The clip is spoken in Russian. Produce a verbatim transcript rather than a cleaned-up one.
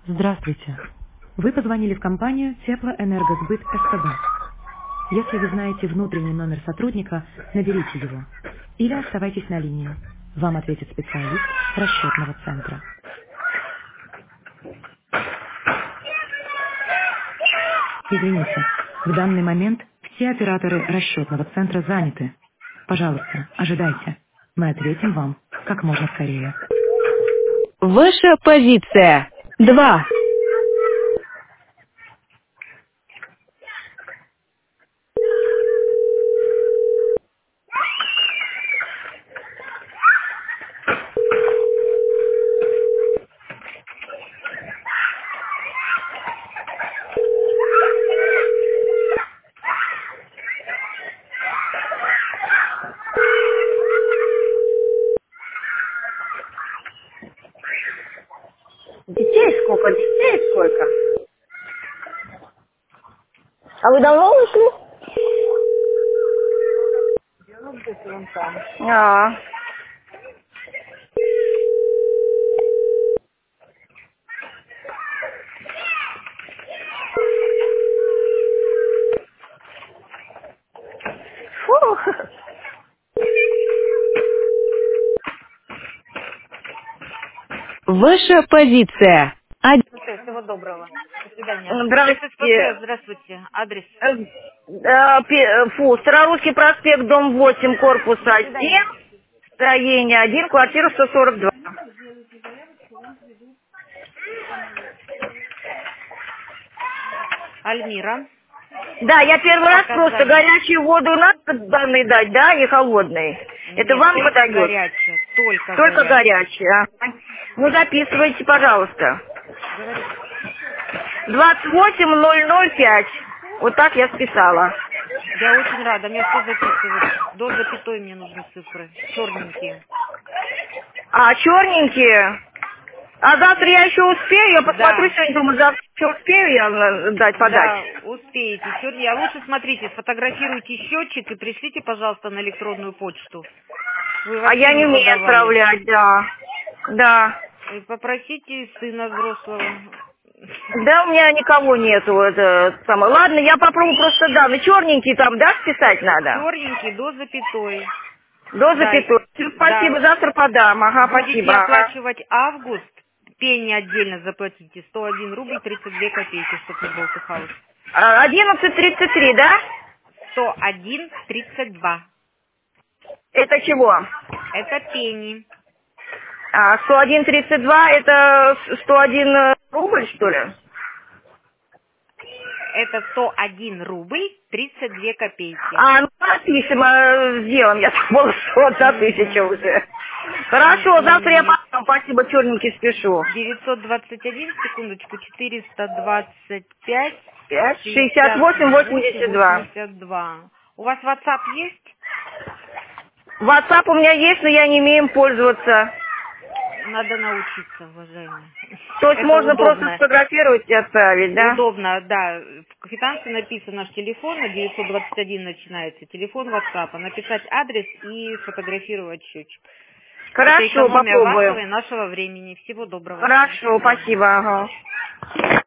Здравствуйте. Вы позвонили в компанию Теплоэнергосбыт СКБ. Если вы знаете внутренний номер сотрудника, наберите его. Или оставайтесь на линии. Вам ответит специалист расчетного центра. Извините, в данный момент все операторы расчетного центра заняты. Пожалуйста, ожидайте. Мы ответим вам как можно скорее. Ваша позиция. Два. Детей сколько? Детей сколько? А вы давно ушли? Ну, где-то вон там. А. Фу. Ваша позиция. Один. Всего доброго. До свидания. ССПТ, Здравствуйте. здравствуйте. Адрес. Э, э, пе- Фу, Старорусский проспект, дом восемь, корпус До один, свидания. строение один, квартира сто сорок два. Альмира. Да, я первый раз просто Показать. горячую воду надо данной дать, да, и холодной. Это Нет, вам только подойдет? горячая. Только Только горячая. горячая. а? Ну, записывайте, пожалуйста. Говорите. двадцать восемь ноль ноль пять. Вот так я списала. Я очень рада. Мне все записывают. До запятой мне нужны цифры. Черненькие. А, черненькие? А завтра я еще успею? Я посмотрю Да. сегодня, думаю, завтра еще успею я э, дать, подать. Да, успеете. Чернее. А лучше смотрите, сфотографируйте счетчик и пришлите, пожалуйста, на электронную почту. Вы А вообще я не не умею подавали. отправлять, да. Да. И попросите сына взрослого. Да, у меня никого нету, это самое. Ладно, я попробую просто, да, ну черненький там, да, списать надо? Черненький до запятой. До Да, и- запятой. Спасибо, да. завтра подам. Ага, Будете спасибо. Ага. оплачивать август, пени отдельно заплатите, сто один рубль тридцать две копейки, чтобы не болтыхалось. А, одиннадцать тридцать три, да? сто один тридцать два. Это чего? Это пени. А, сто один тридцать два, это сто один э, рубль, что ли? Это сто один рубль тридцать две копейки. А, ну, напишем, э, сделаем. Я думала, что одна тысяча Угу. уже. Хорошо, завтра я Нет. потом, спасибо, черненький спешу. девятьсот двадцать один, секундочку, четыреста двадцать пять, Пять, шестьдесят шестьдесят восемь, восемь, восемьдесят два. восемьдесят два. У вас WhatsApp есть? WhatsApp у меня есть, но я не умею им пользоваться. Надо научиться, уважаемые. То есть Это можно просто удобно. сфотографировать и отправить, да? Удобно, да. В квитанции написан наш телефон, на девятьсот двадцать один начинается. Телефон WhatsApp. Написать адрес и сфотографировать счетчик. Это Хорошо, экономия вашего попробуем. и нашего времени. Всего доброго. До Хорошо, свидания. спасибо. Ага.